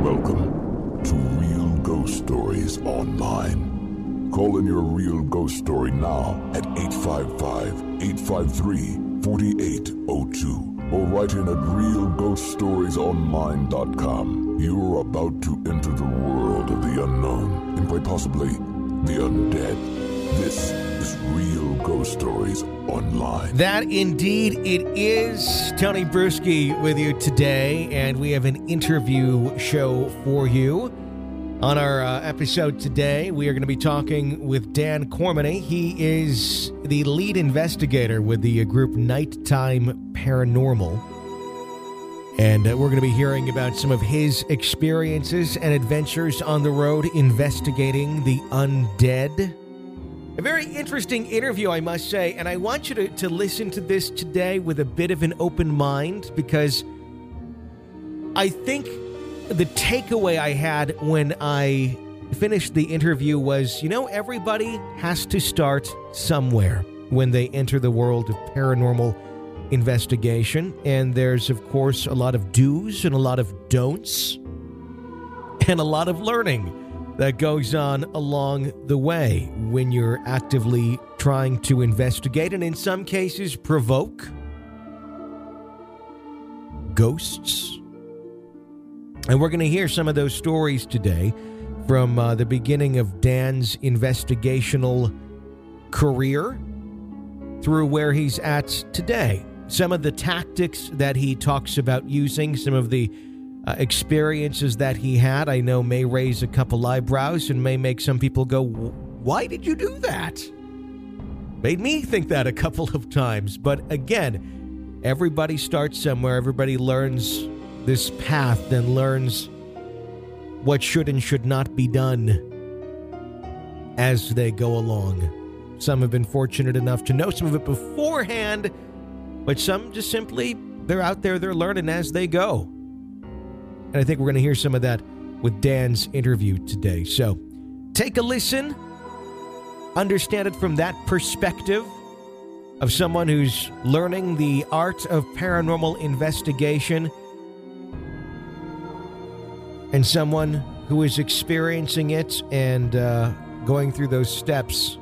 Welcome to Real Ghost Stories Online. Call in your real ghost story now at 855-853-4802 or write in at realghoststoriesonline.com. You're about to enter the world of the unknown and quite possibly the undead. This is Real Ghost Stories Online. That indeed it is. Tony Bruschi with you today, and we have an interview show for you. On our episode today, we are going to be talking with Dan Cormany. He is the lead investigator with the group Nighttime Paranormal. And we're going to be hearing about some of his experiences and adventures on the road investigating the undead. A very interesting interview, I must say, and I want you to listen to this today with a bit of an open mind, because I think the takeaway I had when I finished the interview was, everybody has to start somewhere when they enter the world of paranormal investigation, and there's, of course, a lot of do's and a lot of don'ts and a lot of learning that goes on along the way when you're actively trying to investigate and in some cases provoke ghosts. And we're going to hear some of those stories today from the beginning of Dan's investigational career through where he's at today. Some of the tactics that he talks about using, some of the experiences that he had, I know may raise a couple eyebrows and may make some people go, why did you do that? Made me think that a couple of times. But again, everybody starts somewhere. Everybody learns this path and learns what should and should not be done as they go along. Some have been fortunate enough to know some of it beforehand, but some just simply, they're out there, they're learning as they go. And I think we're going to hear some of that with Dan's interview today. So take a listen, understand it from that perspective of someone who's learning the art of paranormal investigation and someone who is experiencing it and going through those steps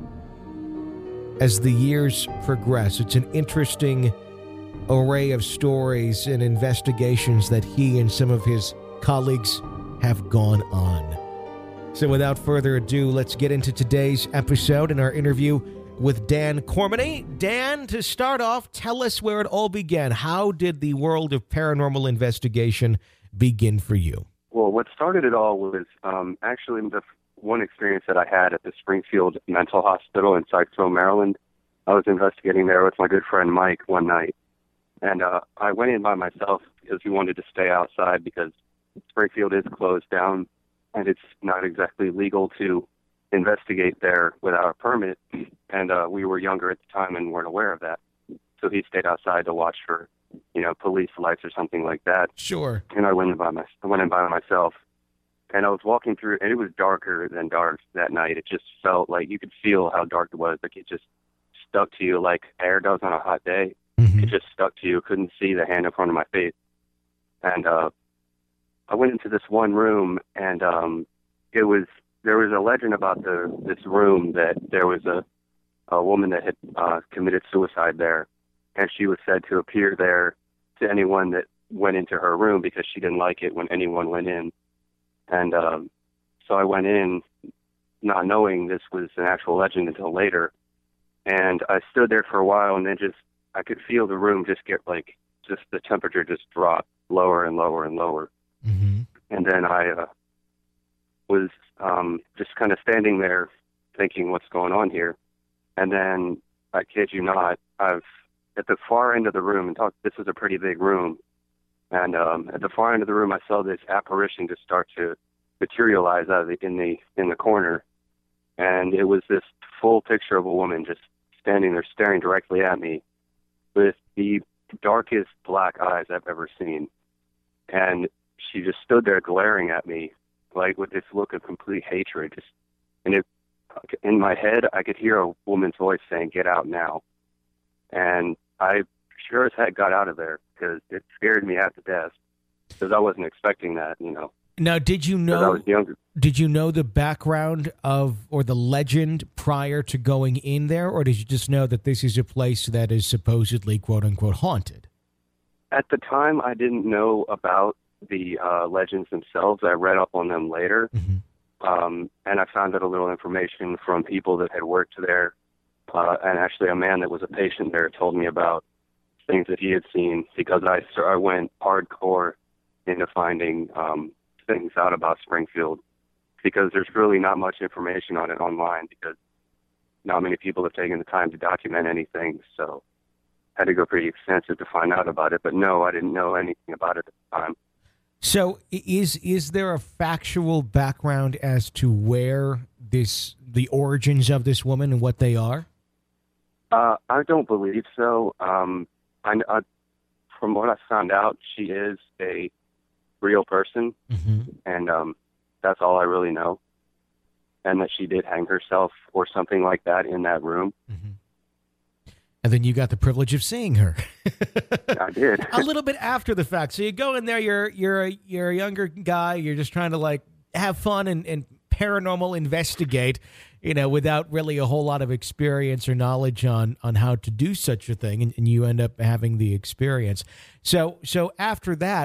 as the years progress. It's an interesting array of stories and investigations that he and some of his colleagues have gone on. So without further ado, let's get into today's episode and our interview with Dan Cormany. Dan, to start off, tell us where it all began. How did the world of paranormal investigation begin for you? Well, what started it all was actually the one experience that I had at the Springfield Mental Hospital in Sykesville, Maryland. I was investigating there with my good friend Mike one night. And I went in by myself because we wanted to stay outside because Springfield is closed down and it's not exactly legal to investigate there without a permit. And we were younger at the time and weren't aware of that. So he stayed outside to watch for, police lights or something like that. Sure. And I went in by myself. And I was walking through, and it was darker than dark that night. It just felt like you could feel how dark it was. Like it just stuck to you like air does on a hot day. It just stuck to you. Couldn't see the hand in front of my face. And I went into this one room, and there was a legend about this room that there was a woman that had committed suicide there, and she was said to appear there to anyone that went into her room because she didn't like it when anyone went in. And so I went in not knowing this was an actual legend until later. And I stood there for a while, and then I could feel the room just get the temperature just drop lower and lower and lower. Mm-hmm. And then I was just kind of standing there thinking, what's going on here? And then, I kid you not, at the far end of the room, this was a pretty big room, and at the far end of the room, I saw this apparition just start to materialize in the corner. And it was this full picture of a woman just standing there staring directly at me with the darkest black eyes I've ever seen. And she just stood there glaring at me, like with this look of complete hatred. In my head, I could hear a woman's voice saying, "Get out now." And I sure as heck got out of there because it scared me half to death because I wasn't expecting that, Now, did you 'cause I know? was younger. Did you know the background of or the legend prior to going in there, or did you just know that this is a place that is supposedly "quote unquote" haunted? At the time, I didn't know about the legends themselves. I read up on them later, and I found out a little information from people that had worked there, and actually a man that was a patient there told me about things that he had seen, because I went hardcore into finding things out about Springfield, because there's really not much information on it online, because not many people have taken the time to document anything, so I had to go pretty extensive to find out about it. But no, I didn't know anything about it at the time. So, is there a factual background as to where the origins of this woman and what they are? I don't believe so. From what I found out, she is a real person, and that's all I really know. And that she did hang herself or something like that in that room. And then you got the privilege of seeing her. I did. A little bit after the fact. So you go in there, you're a younger guy, you're just trying to like have fun and paranormal investigate, without really a whole lot of experience or knowledge on how to do such a thing, and you end up having the experience. So after that,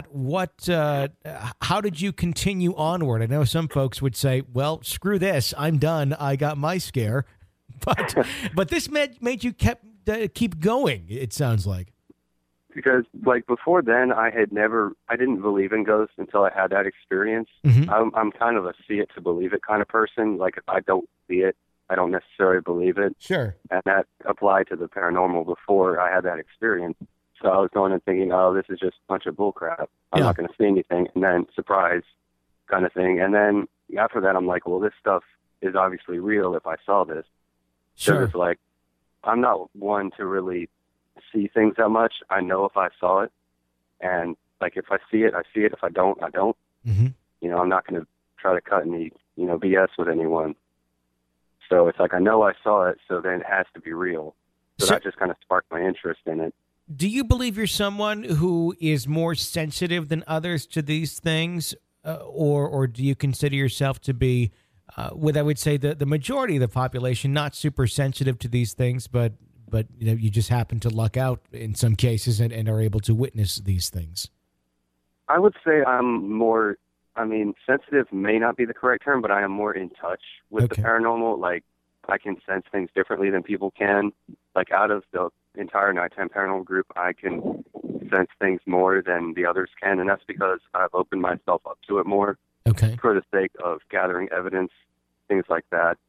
how did you continue onward? I know some folks would say, well, screw this, I'm done, I got my scare. But this made you keep going, it sounds like. Because, like, before then, I didn't believe in ghosts until I had that experience. I'm kind of a see it to believe it kind of person. Like, if I don't see it, I don't necessarily believe it. Sure. And that applied to the paranormal before I had that experience. So I was going and thinking, oh, this is just a bunch of bullcrap. I'm not going to see anything. And then, surprise kind of thing. And then after that, I'm like, well, this stuff is obviously real if I saw this. Sure. So it's like, I'm not one to really see things that much. I know if I saw it, and like if I see it, I see it. If I don't, I don't. I'm not going to try to cut any BS with anyone. So it's like I know I saw it, so then it has to be real. So that just kind of sparked my interest in it. Do you believe you're someone who is more sensitive than others to these things, or do you consider yourself to be, what I would say, the majority of the population, not super sensitive to these things, but you just happen to luck out in some cases and are able to witness these things? I would say I'm more, sensitive may not be the correct term, but I am more in touch with the paranormal. Like, I can sense things differently than people can. Like, out of the entire Nighttime Paranormal group, I can sense things more than the others can, and that's because I've opened myself up to it more. Okay. For the sake of gathering evidence, things like that.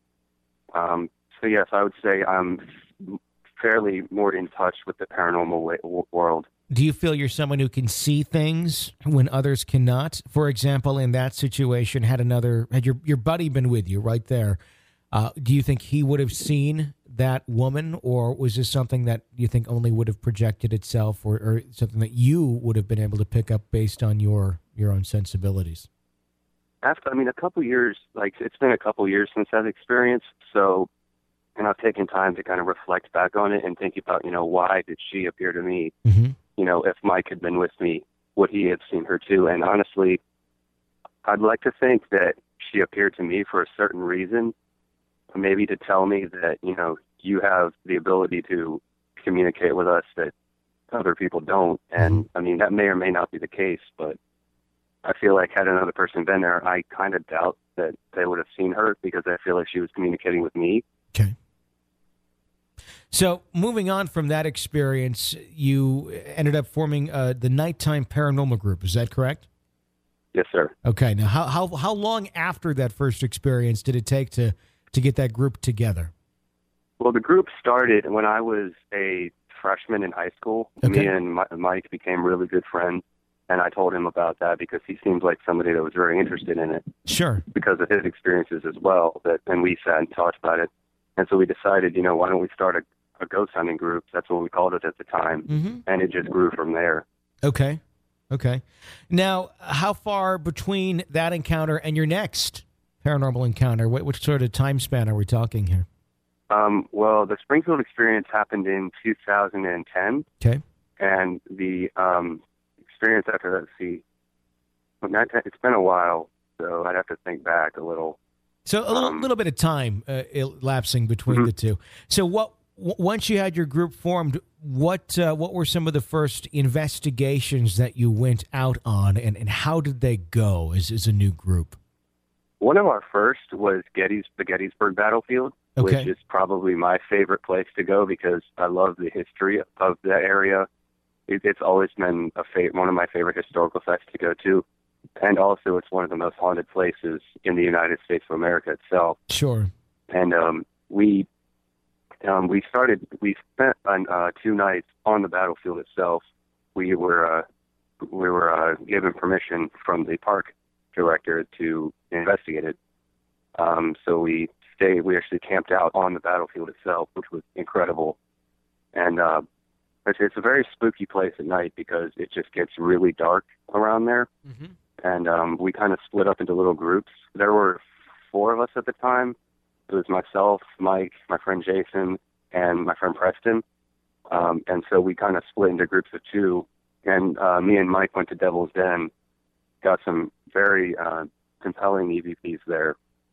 So yes, I would say I'm fairly more in touch with the paranormal world. Do you feel you're someone who can see things when others cannot? For example, in that situation, had your buddy been with you right there, do you think he would have seen that woman, or was this something that you think only would have projected itself, or something that you would have been able to pick up based on your own sensibilities? After, a couple years, it's been a couple years since that experience, and I've taken time to kind of reflect back on it and think about, why did she appear to me? If Mike had been with me, would he have seen her too? And honestly, I'd like to think that she appeared to me for a certain reason, maybe to tell me that, you have the ability to communicate with us that other people don't. And, that may or may not be the case, but I feel like had another person been there, I kind of doubt that they would have seen her, because I feel like she was communicating with me. Okay. So moving on from that experience, you ended up forming the Nighttime Paranormal group. Is that correct? Yes, sir. Okay. Now, how long after that first experience did it take to get that group together? Well, the group started when I was a freshman in high school. Okay. Me and Mike became really good friends, and I told him about that because he seemed like somebody that was very interested in it. Sure. Because of his experiences as well, and we sat and talked about it. And so we decided, why don't we start a ghost hunting group? That's what we called it at the time. And it just grew from there. Okay. Now, how far between that encounter and your next paranormal encounter? What sort of time span are we talking here? Well, the Springfield experience happened in 2010. Okay. And the experience after that, It's been a while, so I'd have to think back a little. So a little bit of time elapsing between the two. So once you had your group formed, what were some of the first investigations that you went out on, and how did they go as a new group? One of our first was the Gettysburg battlefield, Okay. which is probably my favorite place to go because I love the history of that area. It's always been one of my favorite historical sites to go to. And also, it's one of the most haunted places in the United States of America itself. Sure. And we spent 2 nights on the battlefield itself. We were given permission from the park director to investigate it. So we actually camped out on the battlefield itself, which was incredible. And it's a very spooky place at night because it just gets really dark around there. Mm-hmm. And we kind of split up into little groups. There were 4 of us at the time. It was myself, Mike, my friend Jason, and my friend Preston. And so we kind of split into groups of 2. And me and Mike went to Devil's Den, got some very compelling EVPs there.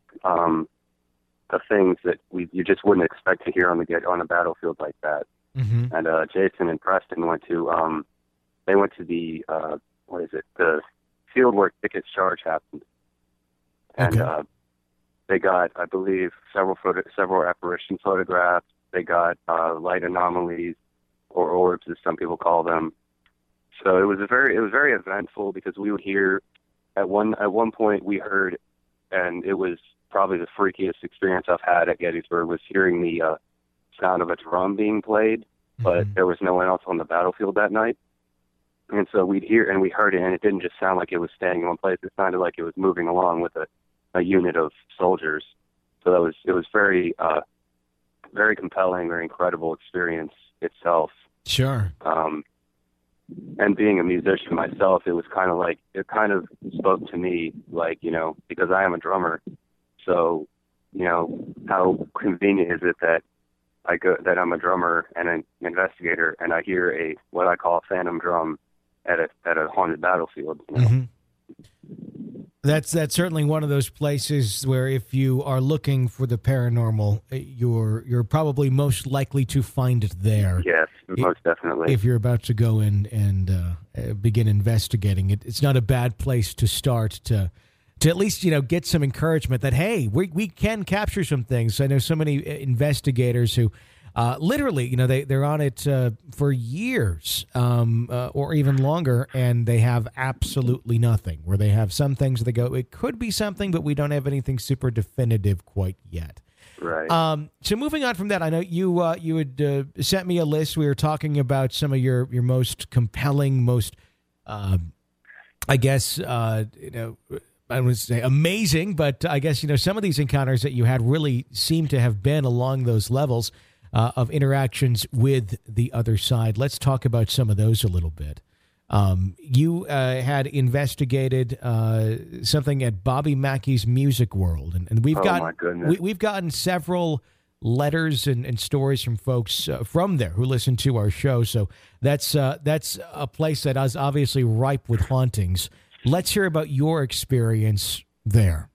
The things that you just wouldn't expect to hear on a battlefield like that. Mm-hmm. And Jason and Preston went to the the field where Ticket's charge happened, and Okay. they got, I believe, several apparition photographs. They got light anomalies, or orbs, as some people call them. So it was very eventful because we would hear at one point we heard, and it was probably the freakiest experience I've had at Gettysburg, was hearing the sound of a drum being played, but there was no one else on the battlefield that night. And so we heard it, and it didn't just sound like it was staying in one place. It sounded like it was moving along with a unit of soldiers. So it was very, very compelling, very incredible experience itself. Sure. And being a musician myself, it kind of spoke to me, like, because I am a drummer. So, how convenient is it that I'm a drummer and an investigator, and I hear what I call a phantom drum at a haunted battlefield. Mm-hmm. That's certainly one of those places where if you are looking for the paranormal, you're probably most likely to find it there. Yes, most definitely. If you're about to go in and begin investigating it, it's not a bad place to start to at least get some encouragement that, hey, we can capture some things. I know so many investigators who literally, they're on it for years or even longer, and they have absolutely nothing. Where they have some things that they go, it could be something, but we don't have anything super definitive quite yet. Right. So moving on from that, I know you had sent me a list. We were talking about some of your most compelling, most, I guess, I would say amazing, but I guess, some of these encounters that you had really seem to have been along those levels of interactions with the other side. Let's talk about some of those a little bit. You had investigated something at Bobby Mackey's Music World, and we've gotten several letters and stories from folks from there who listen to our show. So that's a place that is obviously ripe with hauntings. Let's hear about your experience there.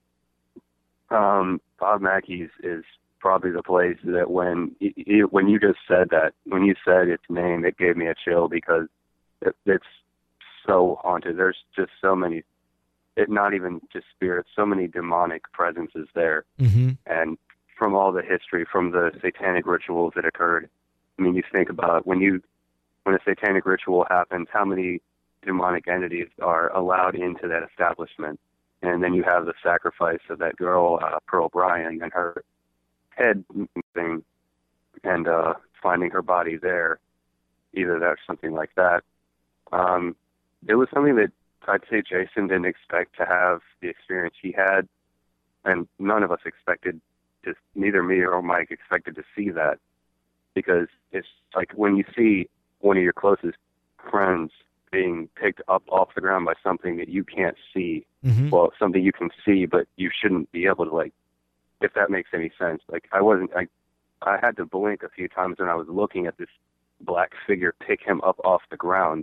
Bob Mackey's is probably the place that when you just said that, when you said its name, it gave me a chill because it's so haunted. There's just so many, not even just spirits, so many demonic presences there. Mm-hmm. And from all the history, from the satanic rituals that occurred, I mean, you think about when a satanic ritual happens, how many demonic entities are allowed into that establishment. And then you have the sacrifice of that girl, Pearl Bryan, and her head thing, and finding her body there. Either that or something like that. It was something that I'd say Jason didn't expect to have the experience he had, and none of us expected, neither me or Mike expected to see that, because it's like when you see one of your closest friends being picked up off the ground by something that you can't see. Mm-hmm. Well, something you can see, but you shouldn't be able to, like, if that makes any sense. Like, I had to blink a few times when I was looking at this black figure pick him up off the ground,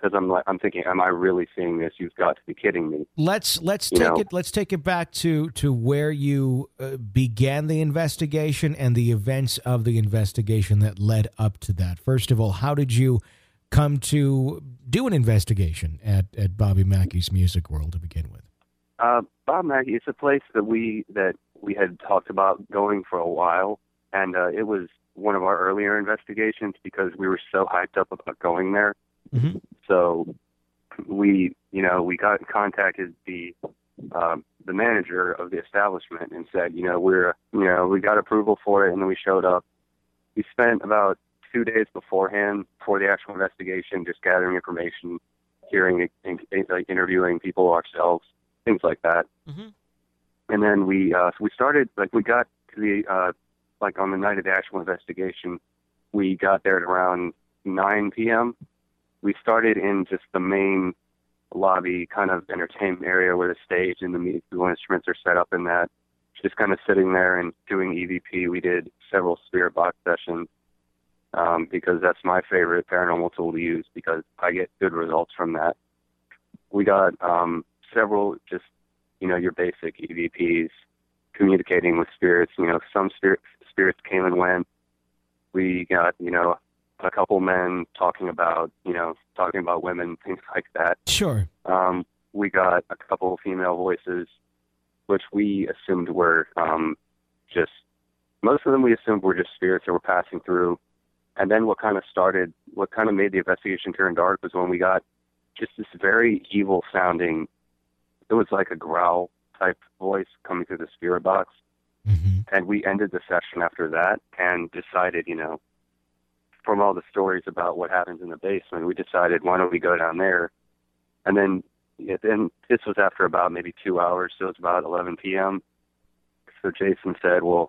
because I'm thinking, am I really seeing this? You've got to be kidding me. Let's take it back to where you began the investigation and the events of the investigation that led up to that. First of all, how did you come to do an investigation at Bobby Mackey's Music World to begin with? Bob Mackey, it's a place that we had talked about going for a while, and it was one of our earlier investigations because we were so hyped up about going there. Mm-hmm. So we got contacted the manager of the establishment and said, we got approval for it, and then we showed up. We spent about 2 days beforehand, before the actual investigation, just gathering information, hearing, like interviewing people ourselves, things like that. Mm-hmm. And then we started, we got to the on the night of the actual investigation, we got there at around 9 p.m. We started in just the main lobby kind of entertainment area where the stage and the musical instruments are set up in that. Just kind of sitting there and doing EVP. We did several spirit box sessions because that's my favorite paranormal tool to use because I get good results from that. We got several just, your basic EVPs, communicating with spirits. Some spirits came and went. We got, a couple men talking about women, things like that. Sure. We got a couple female voices, which we assumed were most of them we assumed were just spirits that were passing through. And then what kind of made the investigation turn dark was when we got just this very evil sounding, it was like a growl type voice coming through the spirit box. Mm-hmm. And we ended the session after that and decided, from all the stories about what happens in the basement, we decided, why don't we go down there? And then this was after about maybe 2 hours, so it's about 11 p.m. So Jason said, well,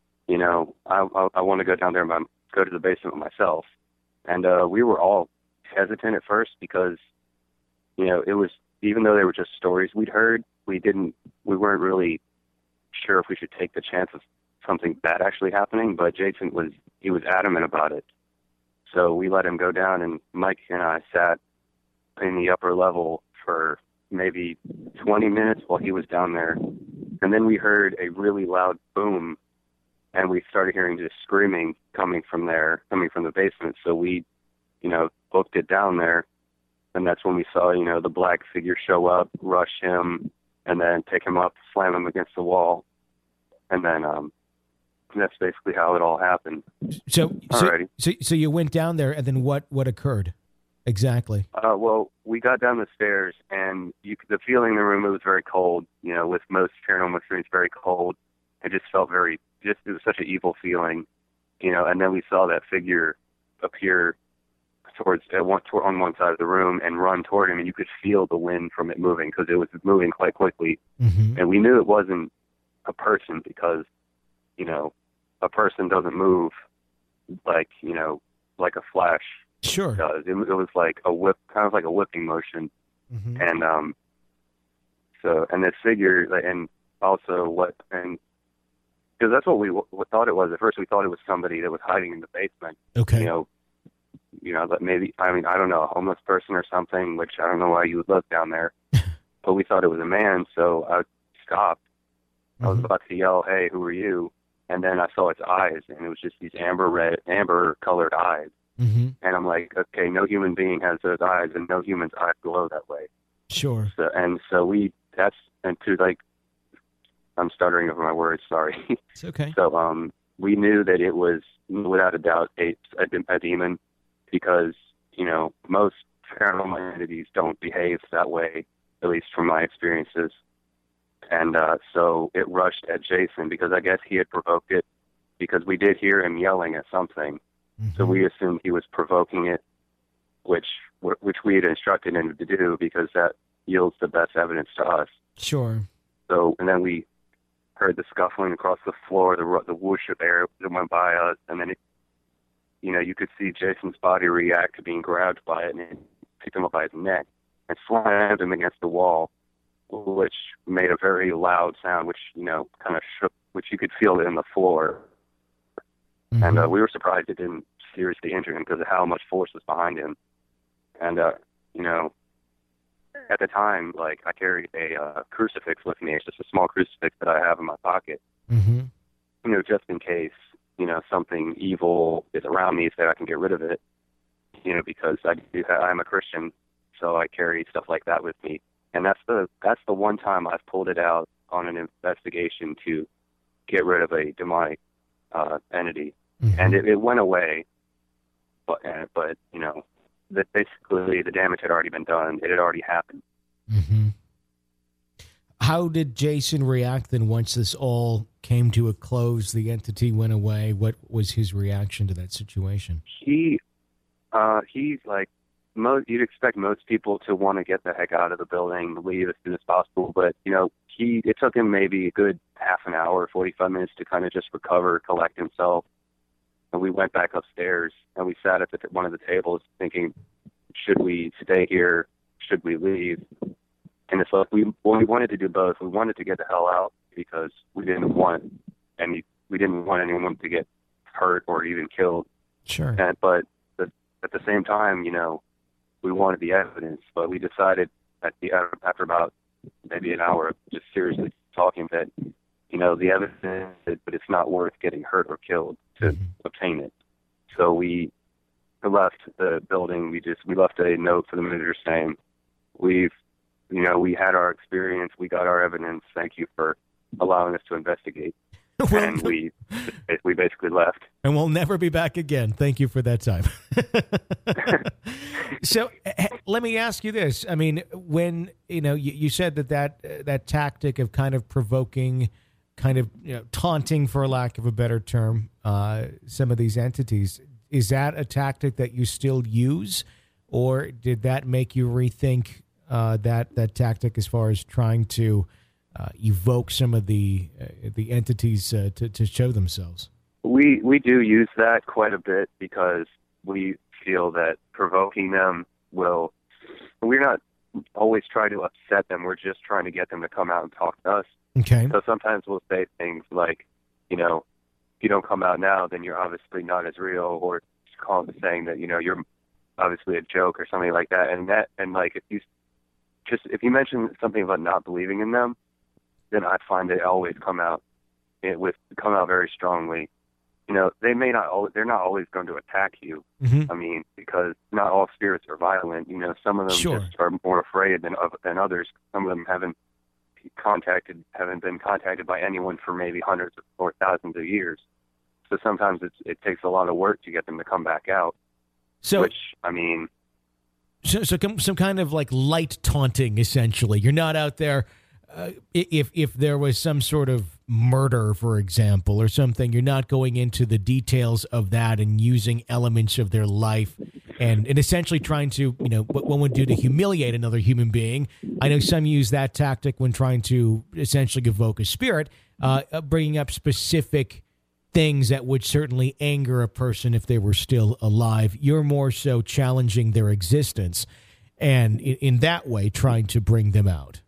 I want to go down there and go to the basement myself. And we were all hesitant at first because, it was, even though they were just stories we'd heard, we weren't really sure if we should take the chance of something bad actually happening, but Jason was adamant about it. So we let him go down, and Mike and I sat in the upper level for maybe 20 minutes while he was down there. And then we heard a really loud boom, and we started hearing just screaming coming from the basement. So we, booked it down there, and that's when we saw, the black figure show up, rush him, and then pick him up, slam him against the wall. And then that's basically how it all happened. So you went down there, and then what occurred exactly? Well, we got down the stairs, and the feeling in the room, it was very cold. With most paranormal experience, very cold. It just felt it was such an evil feeling, And then we saw that figure appear on one side of the room and run toward him, and you could feel the wind from it moving because it was moving quite quickly. Mm-hmm. And we knew it wasn't a person because, a person doesn't move like a flash sure does. It was like a whip, kind of like a whipping motion. Mm-hmm. And and this figure, and also because that's what we thought it was at first. We thought it was somebody that was hiding in the basement. Okay. That maybe, I don't know, a homeless person or something, which I don't know why you would look down there. But we thought it was a man, so I stopped. Mm-hmm. I was about to yell, "Hey, who are you?" And then I saw its eyes, and it was just these amber-colored eyes. Mm-hmm. And I'm like, okay, no human being has those eyes, and no human's eyes glow that way. Sure. I'm stuttering over my words, sorry. It's okay. So we knew that it was, without a doubt, a demon because, most paranormal entities don't behave that way, at least from my experiences. And so it rushed at Jason because I guess he had provoked it because we did hear him yelling at something. Mm-hmm. So we assumed he was provoking it, which we had instructed him to do because that yields the best evidence to us. Sure. So, and then we heard the scuffling across the floor, the whoosh of air that went by us, and then you could see Jason's body react to being grabbed by it, and it picked him up by his neck and slammed him against the wall, which made a very loud sound, which, kind of shook, which you could feel it in the floor. Mm-hmm. And we were surprised it didn't seriously injure him because of how much force was behind him. And, you know, at the time, like, I carried a crucifix with me. It's just a small crucifix that I have in my pocket, Mm-hmm. you know, just in case, you know, something evil is around me so I can get rid of it, you know, because I'm a Christian, so I carry stuff like that with me. And that's the one time I've pulled it out on an investigation to get rid of a demonic entity. Mm-hmm. And it went away, but you know, that basically the damage had already been done. It had already happened. Mm-hmm. How did Jason react then once this all came to a close, the entity went away? What was his reaction to that situation? He's like, you'd expect most people to want to get the heck out of the building, leave as soon as possible. But, you know, it took him maybe a good half an hour, 45 minutes to kind of just recover, collect himself. And we went back upstairs and we sat at one of the tables thinking, should we stay here? Should we leave? And it's like we wanted to do both. We wanted to get the hell out because we didn't want anyone to get hurt or even killed. Sure. But at the same time, you know, we wanted the evidence. But we decided after about maybe an hour of just seriously talking that, you know, the evidence, but it's not worth getting hurt or killed to obtain it. So we left the building. We left a note for the manager saying, we had our experience. We got our evidence. Thank you for allowing us to investigate. And we basically left. And we'll never be back again. Thank you for that time. So let me ask you this. I mean, when, you know, you said that tactic of kind of provoking, kind of, you know, taunting, for lack of a better term, some of these entities, is that a tactic that you still use, or did that make you rethink that tactic as far as trying to evoke some of the entities to show themselves? We do use that quite a bit because we feel that provoking them we're not always trying to upset them. We're just trying to get them to come out and talk to us. Okay. So sometimes we'll say things like, you know, if you don't come out now, then you're obviously not as real, or just saying that, you know, you're obviously a joke or something like that. And like if you mention something about not believing in them, then I find they always come out very strongly. You know, they're not always going to attack you. Mm-hmm. I mean, because not all spirits are violent. You know, some of them just are more afraid than others. Some of them haven't been contacted by anyone for maybe hundreds or thousands of years. So sometimes it takes a lot of work to get them to come back out. So, some kind of like light taunting, essentially. You're not out there. If there was some sort of murder, for example, or something, you're not going into the details of that and using elements of their life and essentially trying to, you know, what one would do to humiliate another human being. I know some use that tactic when trying to essentially evoke a spirit, bringing up specific things that would certainly anger a person if they were still alive. You're more so challenging their existence and in that way trying to bring them out.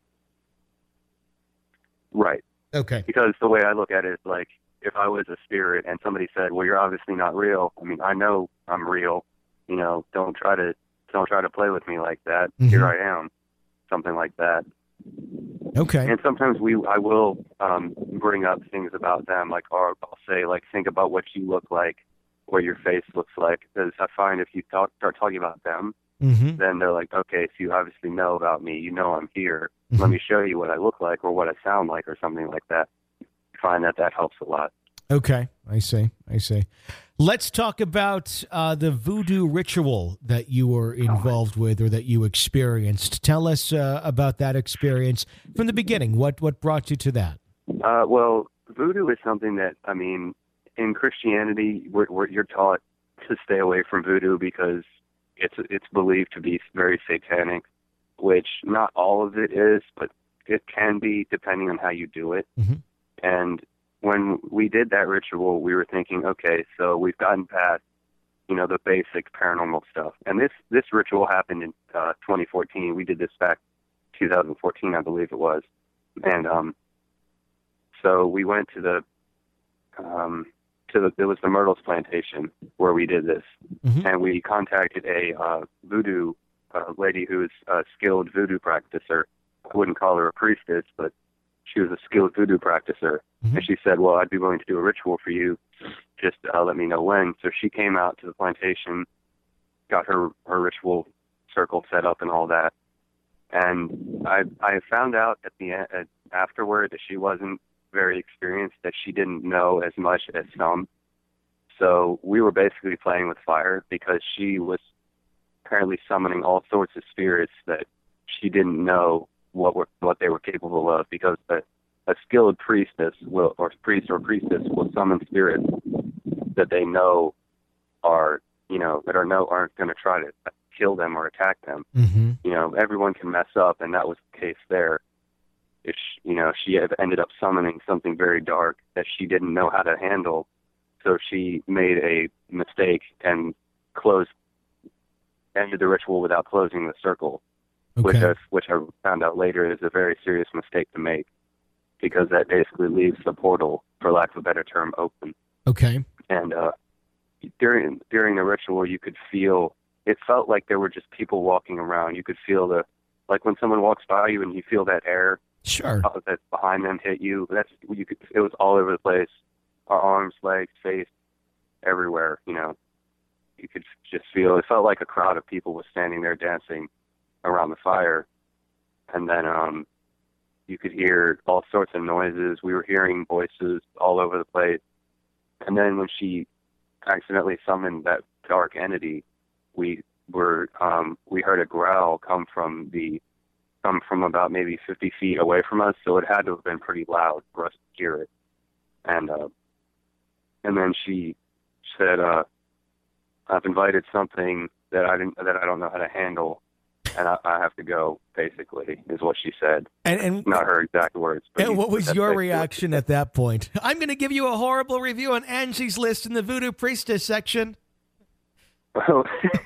Right. Okay. Because the way I look at it is like, if I was a spirit and somebody said, well, you're obviously not real. I mean, I know I'm real. You know, don't try to play with me like that. Mm-hmm. Here I am. Something like that. Okay. And sometimes I will bring up things about them, like, or I'll say, like, think about what you look like, what your face looks like. Because I find if you start talking about them, mm-hmm. then they're like, okay, so you obviously know about me. You know I'm here. Mm-hmm. Let me show you what I look like or what I sound like or something like that. I find that helps a lot. Okay, I see. Let's talk about the voodoo ritual that you were involved with or that you experienced. Tell us about that experience from the beginning. What brought you to that? Well, voodoo is something that, I mean, in Christianity, you're taught to stay away from voodoo because it's believed to be very satanic, which not all of it is, but it can be depending on how you do it. Mm-hmm. And when we did that ritual, we were thinking, okay, so we've gotten past, you know, the basic paranormal stuff. And this ritual happened in 2014. We did this back 2014, I believe it was. And so we went to it was the Myrtles Plantation where we did this. Mm-hmm. And we contacted a voodoo lady who's a skilled voodoo practicer. I wouldn't call her a priestess, but she was a skilled voodoo practicer. Mm-hmm. And she said, well, I'd be willing to do a ritual for you. Just let me know when. So she came out to the plantation, got her ritual circle set up and all that. And I found out at the end, afterward, that she wasn't very experienced, that she didn't know as much as some. So we were basically playing with fire, because she was apparently summoning all sorts of spirits that she didn't know what they were capable of, because a skilled priestess or priestess will summon spirits that they know are, aren't going to try to kill them or attack them. Mm-hmm. Everyone can mess up, and that was the case there. She had ended up summoning something very dark that she didn't know how to handle, so she made a mistake and ended the ritual without closing the circle, Okay. which I found out later is a very serious mistake to make, because that basically leaves the portal, for lack of a better term, open. Okay. And during the ritual, you could feel, it felt like there were just people walking around. You could feel like when someone walks by you and you feel that air Sure. that's behind them hit you. It was all over the place. Our arms, legs, face, everywhere. You could just feel. It felt like a crowd of people was standing there dancing around the fire, and then you could hear all sorts of noises. We were hearing voices all over the place, and then when she accidentally summoned that dark entity, we heard a growl come from about maybe 50 feet away from us, so it had to have been pretty loud for us to hear it. And then she said, I've invited something that I don't know how to handle, and I have to go, basically, is what she said. And not her exact words. But and what was your reaction at that point? I'm going to give you a horrible review on Angie's List in the Voodoo Priestess section. Well,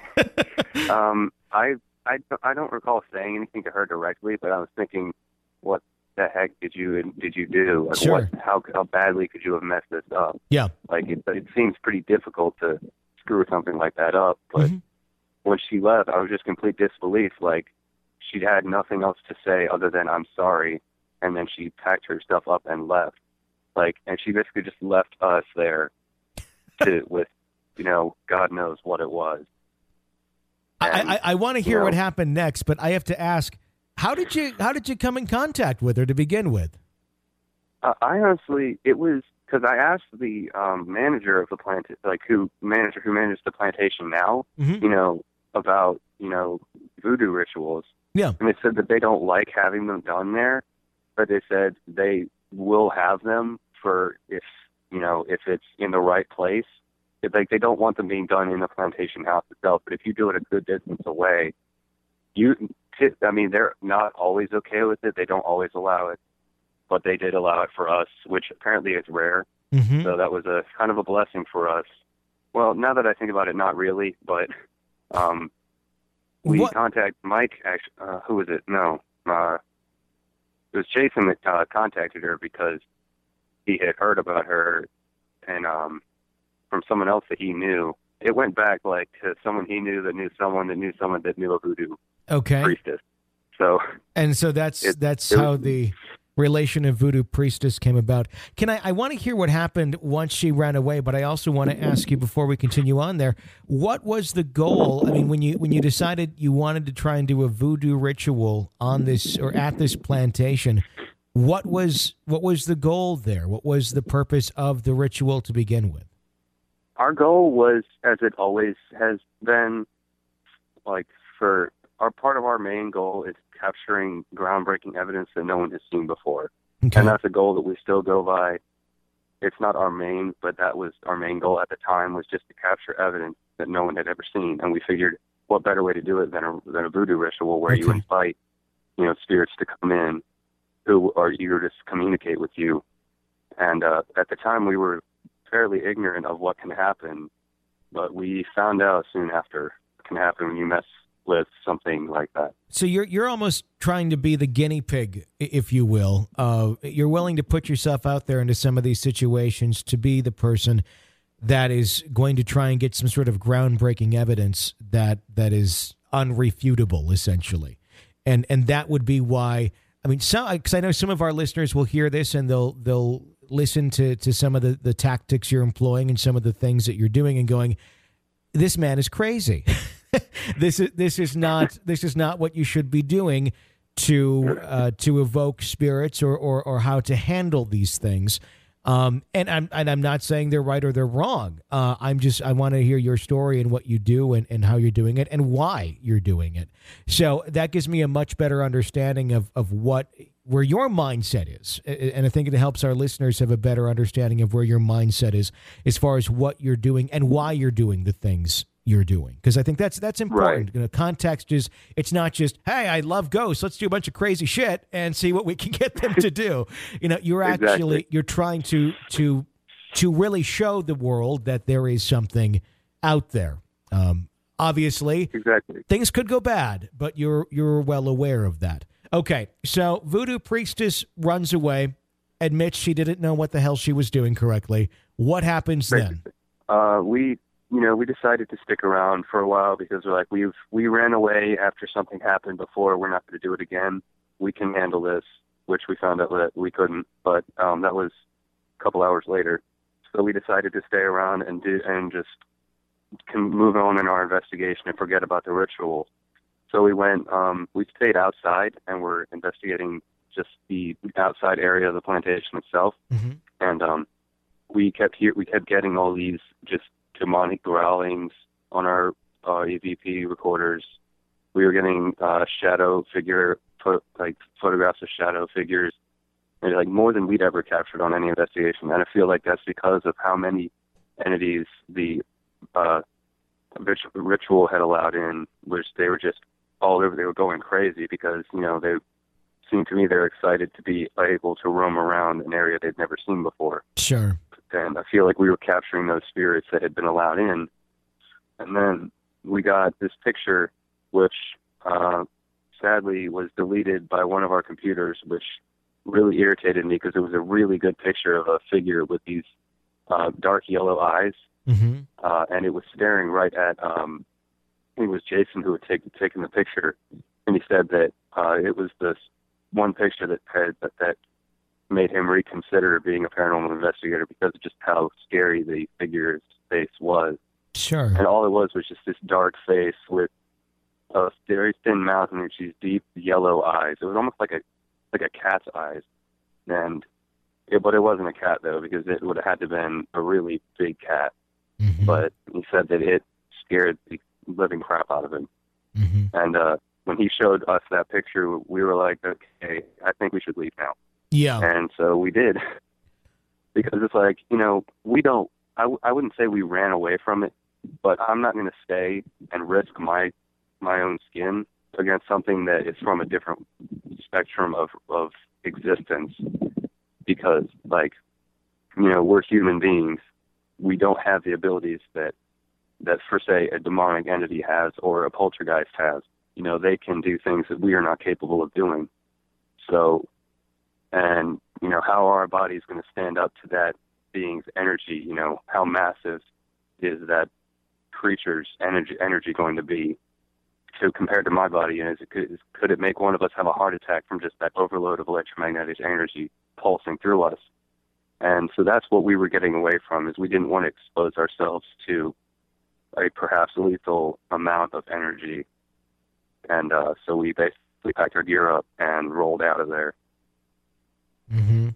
I don't recall saying anything to her directly, but I was thinking, what the heck did you do? Like, Sure. How badly could you have messed this up? Yeah. Like, it seems pretty difficult to screw something like that up. But Mm-hmm. when she left, I was just complete disbelief. Like, she'd had nothing else to say other than I'm sorry, and then she packed her stuff up and left. Like, and she basically just left us there with, God knows what it was. And, I want to hear what happened next, but I have to ask, how did you come in contact with her to begin with? I honestly, it was because I asked the manager of the plant, like who manages the plantation now, Mm-hmm. About voodoo rituals. Yeah. And they said that they don't like having them done there, but they said they will have them for if it's in the right place. They don't want them being done in the plantation house itself, but if you do it a good distance away, they're not always okay with it. They don't always allow it, but they did allow it for us, which apparently is rare. Mm-hmm. So that was a kind of a blessing for us. Well, now that I think about it, not really, but we contacted Mike. Actually, who was it? No, it was Jason that contacted her because he had heard about her, and from someone else that he knew. It went back like to someone he knew that knew someone that knew someone that knew a voodoo priestess. So that's how the relation of Voodoo Priestess came about. I want to hear what happened once she ran away, but I also want to ask you before we continue on there, what was the goal? I mean, when you decided you wanted to try and do a voodoo ritual on this or at this plantation, what was the goal there? What was the purpose of the ritual to begin with? Our goal was, as it always has been, like part of our main goal is capturing groundbreaking evidence that no one has seen before. Okay. And that's a goal that we still go by. It's not our main, but that was our main goal at the time, was just to capture evidence that no one had ever seen. And we figured, what better way to do it than a voodoo ritual where you invite, spirits to come in who are eager to communicate with you. And at the time, we were fairly ignorant of what can happen, but we found out soon after what can happen when you mess with something like that. So you're almost trying to be the guinea pig, if you will. You're willing to put yourself out there into some of these situations to be the person that is going to try and get some sort of groundbreaking evidence that is unrefutable, essentially. And that would be why, I mean, because I know some of our listeners will hear this and they'll listen to some of the tactics you're employing and some of the things that you're doing and going, this man is crazy. This is not what you should be doing to evoke spirits or how to handle these things. And I'm not saying they're right or they're wrong. I want to hear your story and what you do and how you're doing it and why you're doing it. So that gives me a much better understanding of where your mindset is. And I think it helps our listeners have a better understanding of where your mindset is as far as what you're doing and why you're doing the things you're doing. Because I think that's important. Right. Context is, it's not just, hey, I love ghosts, let's do a bunch of crazy shit and see what we can get them to do. You're Exactly. you're trying to really show the world that there is something out there. Obviously, Exactly. things could go bad, but you're well aware of that. Okay, so Voodoo Priestess runs away, admits she didn't know what the hell she was doing correctly. What happens then? We decided to stick around for a while because we're like, we ran away after something happened before. We're not going to do it again. We can handle this, which we found out that we couldn't. But that was a couple hours later. So we decided to stay around and just move on in our investigation and forget about the ritual. So we went. We stayed outside and we're investigating just the outside area of the plantation itself. Mm-hmm. And we kept getting all these just demonic growlings on our EVP recorders. We were getting shadow figure photographs of shadow figures, and like more than we'd ever captured on any investigation. And I feel like that's because of how many entities the ritual had allowed in, which they were just all over. They were going crazy because they seemed to me they're excited to be able to roam around an area they'd never seen before. Sure. And I feel like we were capturing those spirits that had been allowed in. And then we got this picture, which sadly was deleted by one of our computers, which really irritated me because it was a really good picture of a figure with these dark yellow eyes. Mm-hmm. And it was staring right at, I think it was Jason who had taken the picture. And he said that it was this one picture that made him reconsider being a paranormal investigator because of just how scary the figure's face was. Sure. And all it was just this dark face with a very thin mouth and these deep yellow eyes. It was almost like a cat's eyes. But it wasn't a cat though, because it would have had to have been a really big cat. Mm-hmm. But he said that it scared the living crap out of him. Mm-hmm. And when he showed us that picture, we were like, okay, I think we should leave now. Yeah. And so we did, because it's like, I wouldn't say we ran away from it, but I'm not going to stay and risk my own skin against something that is from a different spectrum of existence, because we're human beings. We don't have the abilities that for say a demonic entity has or a poltergeist has. They can do things that we are not capable of doing. So, and how are our bodies going to stand up to that being's energy? How massive is that creature's energy going to be? So compared to my body, could it make one of us have a heart attack from just that overload of electromagnetic energy pulsing through us? And so that's what we were getting away from, is we didn't want to expose ourselves to a perhaps lethal amount of energy. And so we basically packed our gear up and rolled out of there. Mm-hmm.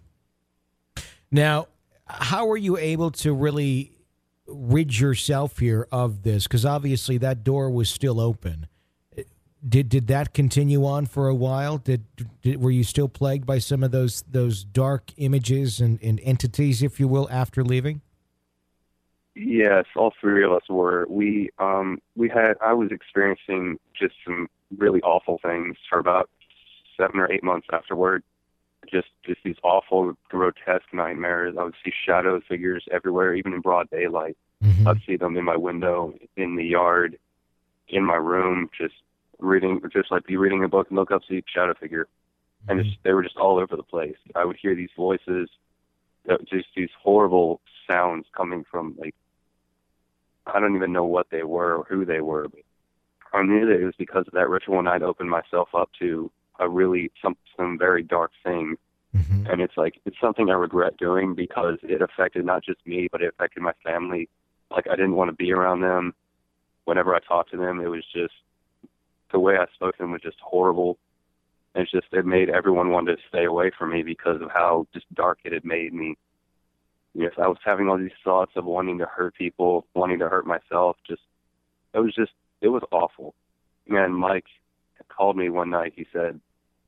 Now, how were you able to really rid yourself here of this? Because obviously that door was still open. Did that continue on for a while? Were you still plagued by some of those dark images and entities, if you will, after leaving? Yes, all three of us were. I was experiencing just some really awful things for about 7 or 8 months afterward. Just these awful, grotesque nightmares. I would see shadow figures everywhere, even in broad daylight. Mm-hmm. I'd see them in my window, in the yard, in my room, just like be reading a book and look up, see a shadow figure. And they were just all over the place. I would hear these voices, just these horrible sounds coming from, I don't even know what they were or who they were, but I knew that it was because of that ritual, and I'd opened myself up to a really some very dark things. Mm-hmm. And it's like, it's something I regret doing because it affected not just me, but it affected my family. Like, I didn't want to be around them. Whenever I talked to them, it was just, the way I spoke to them was just horrible. And it's just, it made everyone want to stay away from me because of how just dark it had made me. Yes, I was having all these thoughts of wanting to hurt people, wanting to hurt myself. It was awful. And Mike called me one night. He said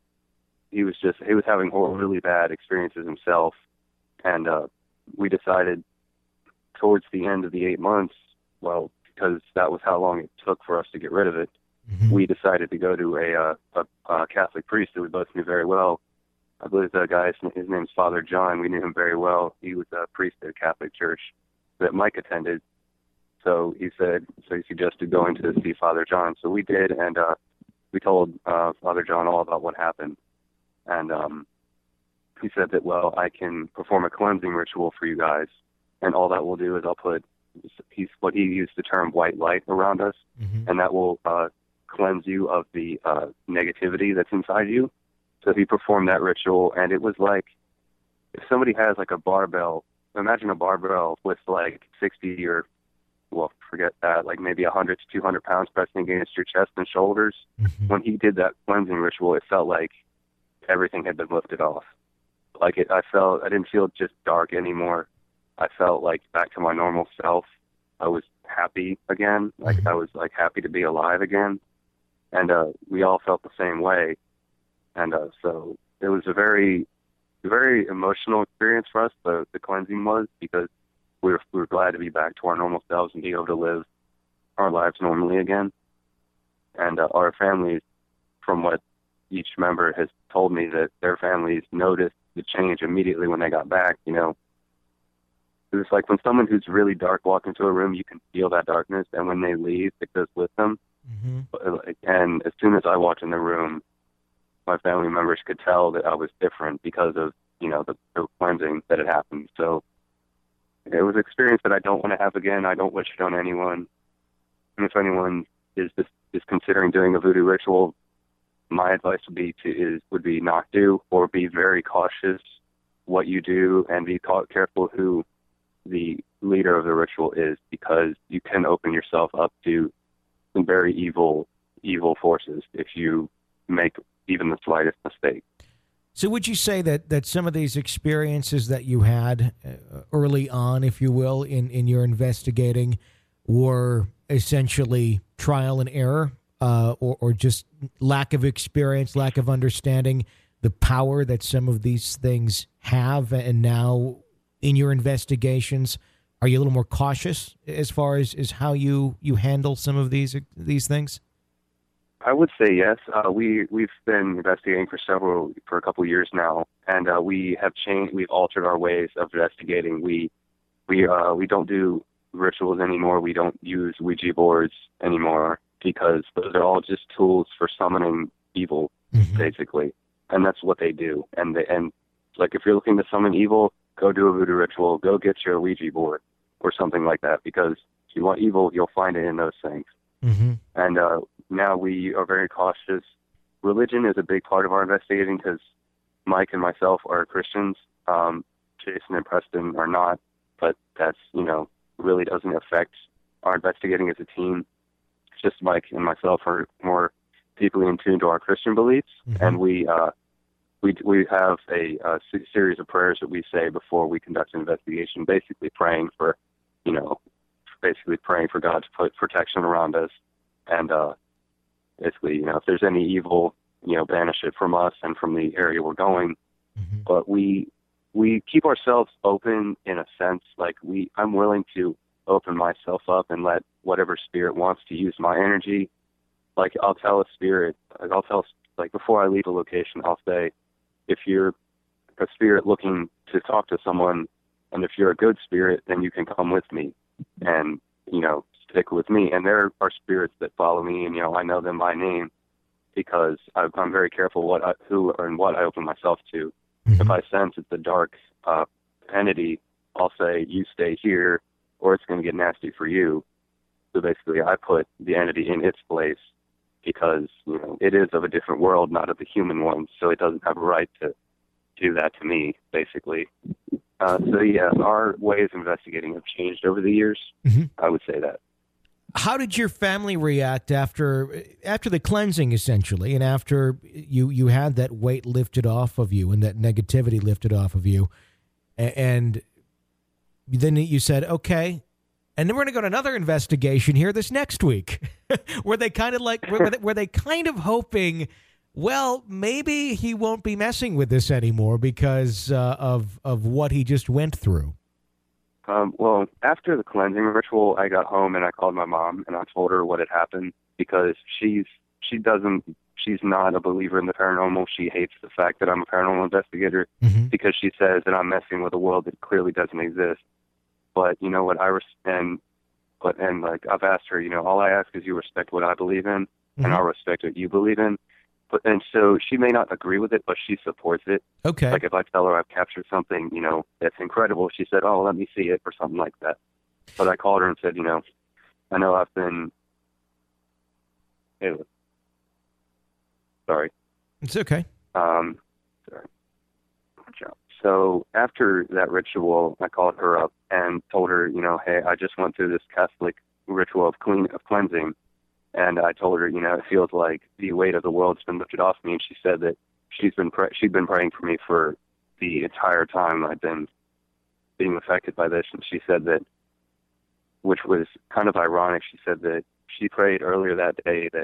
he was having really bad experiences himself. And we decided towards the end of the 8 months, well, because that was how long it took for us to get rid of it, Mm-hmm. we decided to go to a Catholic priest that we both knew very well. I believe the guy, his name's Father John. We knew him very well. He was a priest at a Catholic church that Mike attended. So he suggested going to see Father John. So we did, and we told Father John all about what happened. And he said that, well, I can perform a cleansing ritual for you guys, and all that will do is I'll put, what he used the term white light around us, Mm-hmm. and that will cleanse you of the negativity that's inside you. So he performed that ritual, and it was like, if somebody has like a barbell, imagine a barbell with like 60 or, well, forget that, like maybe 100 to 200 pounds pressing against your chest and shoulders. Mm-hmm. When he did that cleansing ritual, it felt like everything had been lifted off. Like I didn't feel just dark anymore. I felt like back to my normal self. I was happy again. Like Mm-hmm. I was like happy to be alive again. And we all felt the same way. And so it was a very, very emotional experience for us, the cleansing was, because we were glad to be back to our normal selves and be able to live our lives normally again. And our families, from what each member has told me, that their families noticed the change immediately when they got back. You know, it was like when someone who's really dark walks into a room, you can feel that darkness, and when they leave, it goes with them. Mm-hmm. And as soon as I walked in the room, my family members could tell that I was different because of, you know, the cleansing that had happened. So it was an experience that I don't want to have again. I don't wish it on anyone. And if anyone is considering doing a voodoo ritual, my advice would be not do, or be very cautious what you do, and be careful who the leader of the ritual is, because you can open yourself up to some very evil forces if you make even the slightest mistake. So would you say that some of these experiences that you had early on, if you will, in your investigating were essentially trial and error, or just lack of experience, lack of understanding the power that some of these things have, and now in your investigations, are you a little more cautious as far as how you handle some of these things? I would say yes. We've been investigating for a couple years now, and we have changed. We've altered our ways of investigating. We don't do rituals anymore. We don't use Ouija boards anymore, because those are all just tools for summoning evil, Mm-hmm. basically, and that's what they do. And like, if you're looking to summon evil, go do a voodoo ritual. Go get your Ouija board or something like that, because if you want evil, you'll find it in those things. Mm-hmm. And now we are very cautious. Religion is a big part of our investigating, because Mike and myself are Christians. Jason and Preston are not, but that's, you know, really doesn't affect our investigating as a team. It's just Mike and myself are more deeply in tune to our Christian beliefs, Mm-hmm. and we have a series of prayers that we say before we conduct an investigation, basically praying for God to put protection around us, and basically, you know, if there's any evil, you know, banish it from us and from the area we're going. Mm-hmm. But we keep ourselves open in a sense. Like, I'm willing to open myself up and let whatever spirit wants to use my energy. Like, I'll tell a spirit, like before I leave a location, I'll say, if you're a spirit looking to talk to someone, and if you're a good spirit, then you can come with me and, you know, stick with me. And there are spirits that follow me, and, you know, I know them by name, because I'm very careful who and what I open myself to. Mm-hmm. If I sense it's a dark entity, I'll say, you stay here, or it's going to get nasty for you. So basically, I put the entity in its place because, you know, it is of a different world, not of the human one. So it doesn't have a right to do that to me, basically. So yeah, our ways of investigating have changed over the years. Mm-hmm. I would say that. How did your family react after the cleansing, essentially, and after you had that weight lifted off of you and that negativity lifted off of you, and then you said, okay, and then we're going to go to another investigation here this next week? Were they kind of like, were they kind of hoping, well, maybe he won't be messing with this anymore because of what he just went through? Well, after the cleansing ritual, I got home and I called my mom and I told her what had happened because she's not a believer in the paranormal. She hates the fact that I'm a paranormal investigator Mm-hmm. because she says that I'm messing with a world that clearly doesn't exist. But you know what, like I've asked her, you know, all I ask is you respect what I believe in, Mm-hmm. and I'll respect what you believe in. And so she may not agree with it, but she supports it. Okay. Like if I tell her I've captured something, you know, that's incredible, she said, oh, let me see it or something like that. But I called her and said, you know, I know I've been, sorry. It's okay. Sorry. So after that ritual, I called her up and told her, you know, hey, I just went through this Catholic ritual of cleansing. And I told her, you know, it feels like the weight of the world's been lifted off me. And she said that she'd been praying for me for the entire time I'd been being affected by this. And she said that, which was kind of ironic, she said that she prayed earlier that day that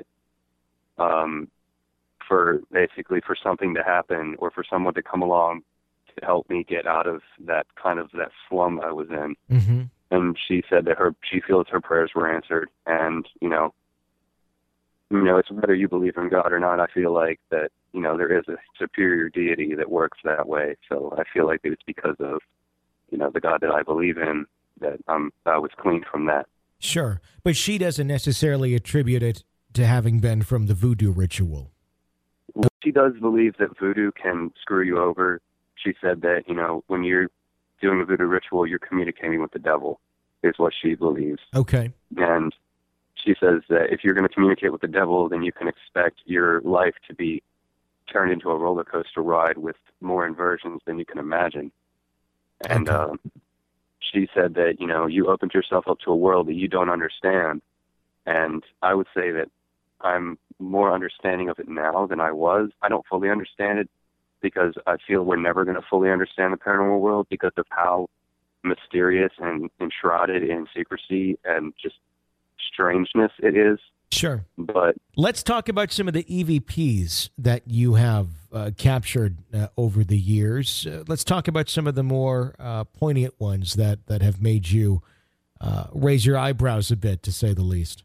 for something to happen or for someone to come along to help me get out of that slum I was in. Mm-hmm. And she said that she feels her prayers were answered. And, you know, it's whether you believe in God or not. I feel like that, you know, there is a superior deity that works that way. So I feel like it's because of, you know, the God that I believe in that I was cleaned from that. Sure. But she doesn't necessarily attribute it to having been from the voodoo ritual. She does believe that voodoo can screw you over. She said that, you know, when you're doing a voodoo ritual, you're communicating with the devil, is what she believes. Okay. And she says that if you're going to communicate with the devil, then you can expect your life to be turned into a roller coaster ride with more inversions than you can imagine. And she said that, you know, you opened yourself up to a world that you don't understand. And I would say that I'm more understanding of it now than I was. I don't fully understand it because I feel we're never going to fully understand the paranormal world because of how mysterious and enshrouded in secrecy and just strangeness it is. Sure. But let's talk about some of the EVPs that you have captured over the years. Let's talk about some of the more poignant ones that have made you raise your eyebrows a bit, to say the least.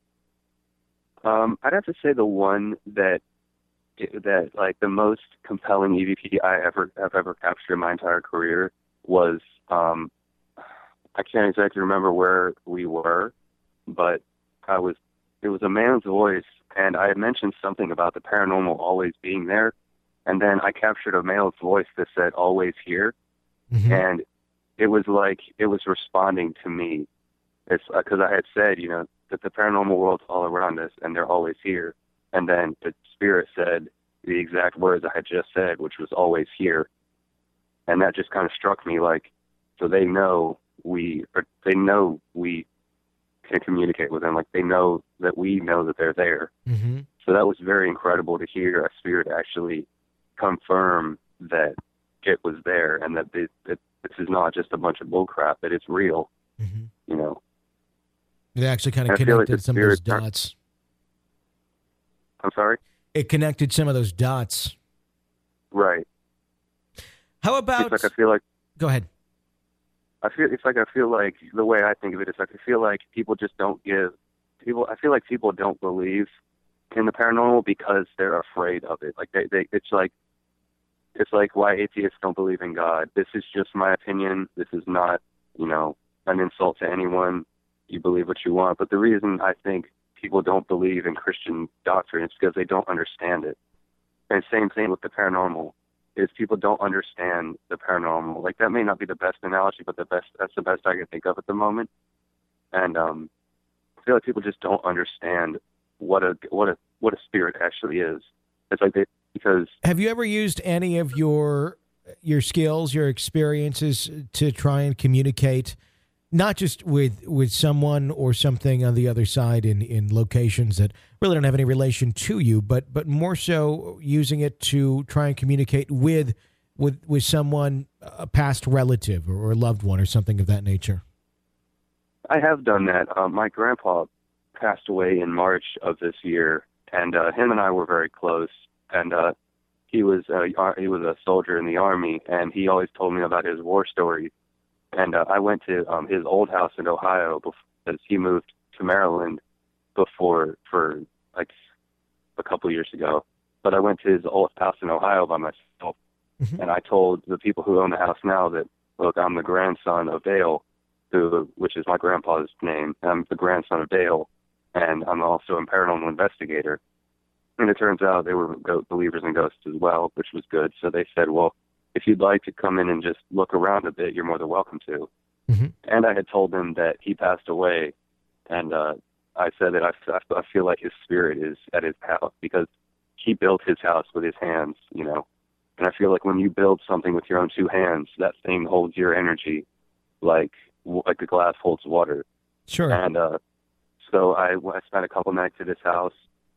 I'd have to say the one that like the most compelling EVP I've ever captured in my entire career was I can't exactly remember where we were, but it was a man's voice, and I had mentioned something about the paranormal always being there, and then I captured a male's voice that said always here. Mm-hmm. And it was like it was responding to me. It's because I had said, you know, that the paranormal world's all around us and they're always here. And then the spirit said the exact words I had just said, which was always here. And that just kind of struck me like, so they know we can communicate with them. Like they know that we know that they're there. Mm-hmm. So that was very incredible to hear a spirit actually confirm that it was there and that this is not just a bunch of bullcrap, that it's real. Mm-hmm. You know, it actually kind of connected some of those dots. I'm sorry? It connected some of those dots. Right. How about... It's like I feel like... Go ahead. I feel like the way I think of it is like I feel like people just don't give... I feel like people don't believe in the paranormal because they're afraid of it. Like it's like why atheists don't believe in God. This is just my opinion. This is not, you know, an insult to anyone. You believe what you want. But the reason I think people don't believe in Christian doctrine is because they don't understand it. And same thing with the paranormal, is people don't understand the paranormal. Like that may not be the best analogy, but that's the best I can think of at the moment. And feel like people just don't understand what a spirit actually is. It's like because have you ever used any of your skills, your experiences to try and communicate, not just with someone or something on the other side in locations that really don't have any relation to you, but more so using it to try and communicate with someone, a past relative or a loved one or something of that nature? I have done that. My grandpa passed away in March of this year, and him and I were very close. And he was a soldier in the Army, and he always told me about his war stories. And I went to his old house in Ohio because he moved to Maryland for like a couple years ago. But I went to his old house in Ohio by myself, and I told the people who own the house now that, look, I'm the grandson of Dale, which is my grandpa's name. I'm the grandson of Dale, and I'm also a paranormal investigator. And it turns out they were believers in ghosts as well, which was good. So they said, well, if you'd like to come in and just look around a bit, you're more than welcome to. And I had told them that he passed away, and I said that I feel like his spirit is at his house because he built his house with his hands, you know. And I feel like when you build something with your own two hands, that thing holds your energy like the glass holds water. Sure. And so I spent a couple nights at his house,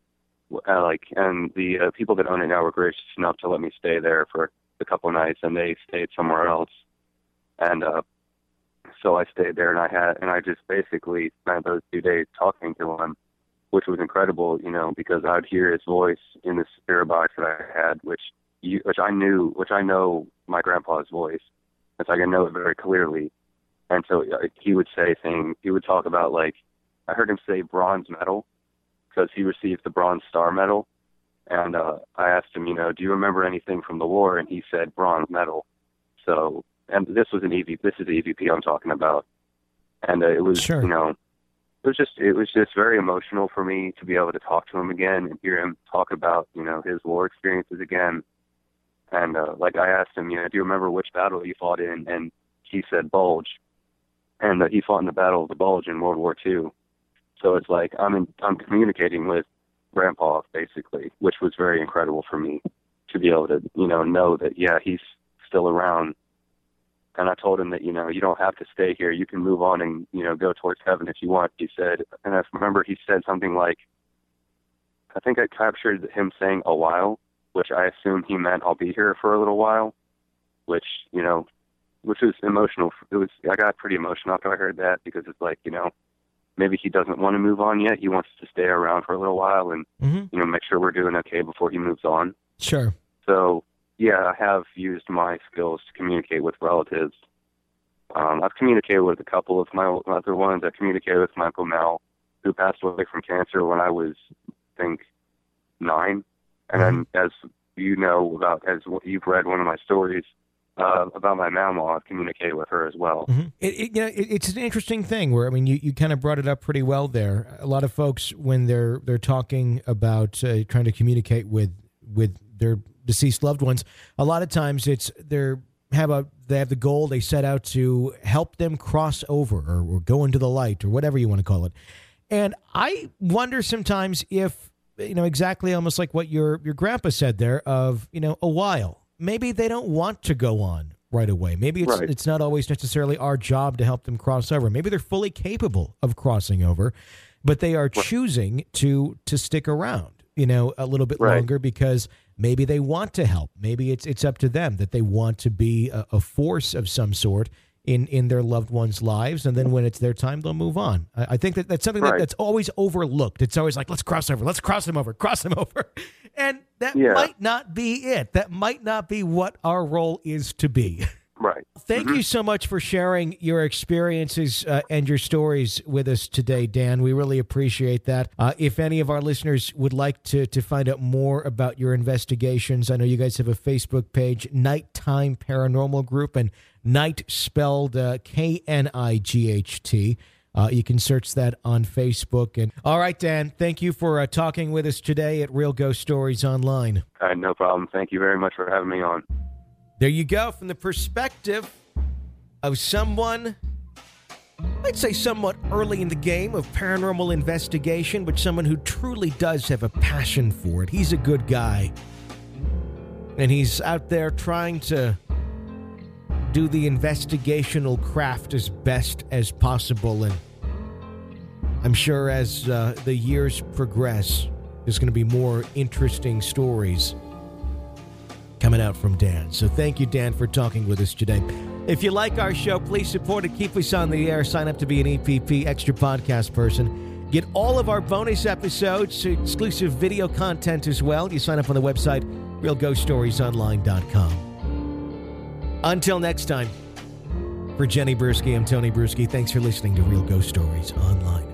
and the people that own it now were gracious enough to let me stay there for a couple nights, and they stayed somewhere else. And so I stayed there, and I just basically spent those 2 days talking to him, which was incredible, you know, because I'd hear his voice in the spirit box that I had, which I know my grandpa's voice. It's like I know it very clearly. And so he would say things. He would talk about, like, I heard him say bronze medal because he received the Bronze Star Medal. And I asked him, you know, do you remember anything from the war? And he said bronze medal. So, and this is the EVP I'm talking about. And it was, sure. You know, it was just very emotional for me to be able to talk to him again and hear him talk about, you know, his war experiences again. And like I asked him, you know, do you remember which battle he fought in? And he said Bulge. And he fought in the Battle of the Bulge in World War II. So it's like I'm communicating with Grandpa, basically, which was very incredible for me to be able to, you know that, yeah, he's still around. And I told him that, you know, you don't have to stay here. You can move on and, you know, go towards heaven if you want, he said. And I remember he said something like, I think I captured him saying a while, which I assume he meant I'll be here for a little while, which, you know, which was emotional. I got pretty emotional after I heard that because it's like, you know, maybe he doesn't want to move on yet. He wants to stay around for a little while and, you know, make sure we're doing okay before he moves on. Sure. So, yeah, I have used my skills to communicate with relatives. I've communicated with a couple of my other ones. I communicated with my Uncle Mel, who passed away from cancer when I was, I think, 9. And then, as you know, as you've read one of my stories, about my mama, I've communicated with her as well. It's an interesting thing where, I mean, you kind of brought it up pretty well there. A lot of folks, when they're talking about trying to communicate with their deceased loved ones, a lot of times they have the goal, they set out to help them cross over or go into the light or whatever you want to call it. And I wonder sometimes if, you know, exactly almost like what your grandpa said there of, you know, a while. Maybe they don't want to go on right away. Maybe it's not always necessarily our job to help them cross over. Maybe they're fully capable of crossing over, but they are choosing to stick around, you know, a little bit longer because maybe they want to help. Maybe it's up to them that they want to be a force of some sort in their loved ones' lives, and then when it's their time, they'll move on. I think that's something that's always overlooked. It's always like, let's cross them over. And that might not be it. That might not be what our role is to be. Right. Thank you so much for sharing your experiences and your stories with us today, Dan. We really appreciate that. If any of our listeners would like to find out more about your investigations, I know you guys have a Facebook page, Nighttime Paranormal Group, and Night spelled Knight. You can search that on Facebook. And all right, Dan, thank you for talking with us today at Real Ghost Stories Online. No problem. Thank you very much for having me on. There you go, from the perspective of someone I'd say somewhat early in the game of paranormal investigation, but someone who truly does have a passion for it. He's a good guy. And he's out there trying to do the investigational craft as best as possible. And I'm sure as the years progress, there's going to be more interesting stories coming out from Dan. So thank you, Dan, for talking with us today. If you like our show, please support it. Keep us on the air. Sign up to be an EPP Extra Podcast person. Get all of our bonus episodes, exclusive video content as well. You sign up on the website, realghoststoriesonline.com. Until next time, for Jenny Bruschi, I'm Tony Bruschi. Thanks for listening to Real Ghost Stories Online.